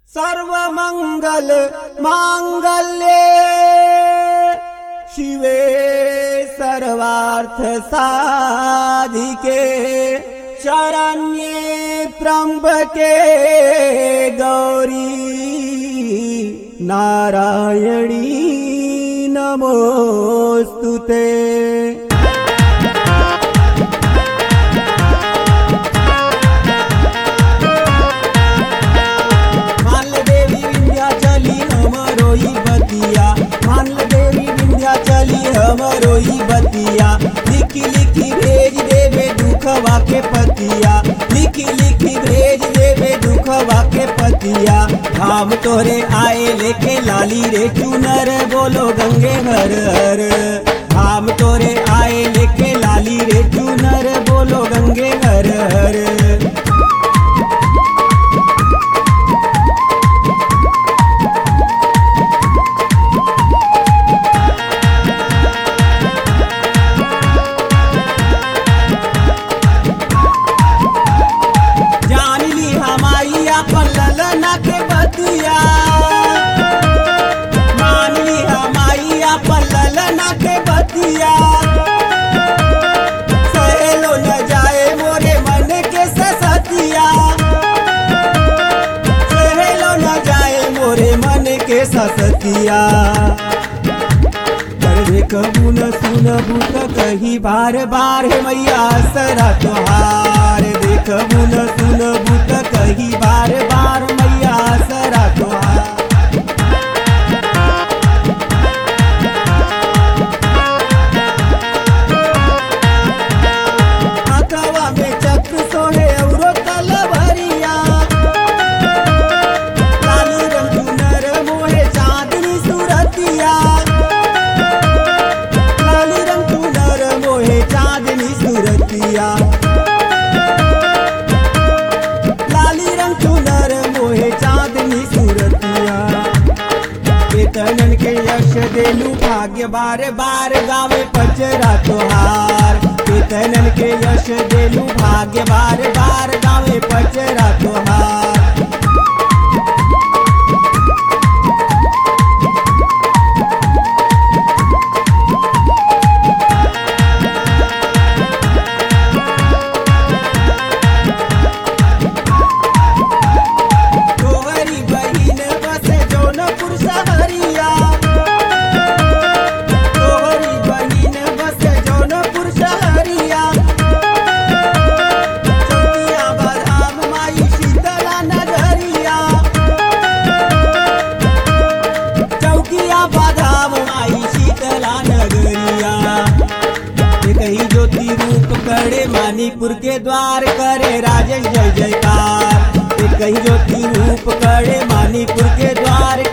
सर्व मंगल मांगल्ये शिवे सर्वार्थ साधिके शरण्ये त्र्यंबके गौरी नारायणी नमोस्तुते। हमरोई बतिया लिखी लिखी भेज देवे दुखवा के पतिया, लिखी लिखी भेज देवे दुखवा के पतिया। धाम तोरे आए लेके लाली रे चुनर बोलो गंगे हर हर। धाम तोरे आए लेके लाली रे चुनर बोलो गंगे हर हर। सहेलो न जाए मोरे मन के ससतिया, सहेलो न जाए मोरे मन के ससतिया। कबू न सुनबू त कही बार बार हे मैया असरा तोहार। देखबू न सुनबू त कही बार बार मैया असरा तोहार। लाली रंग चुनर मोहे चांदनी सूरतिया। केतनन के यश देलू भाग्य बार बार गावे पचरा तोहार। केतनन के यश देलू भाग्य बार बार गावे पचरा तोहार। मानीपुर के द्वार करे राजेश जय जयकार। कहीं ज्योति रूप करे मानीपुर के द्वार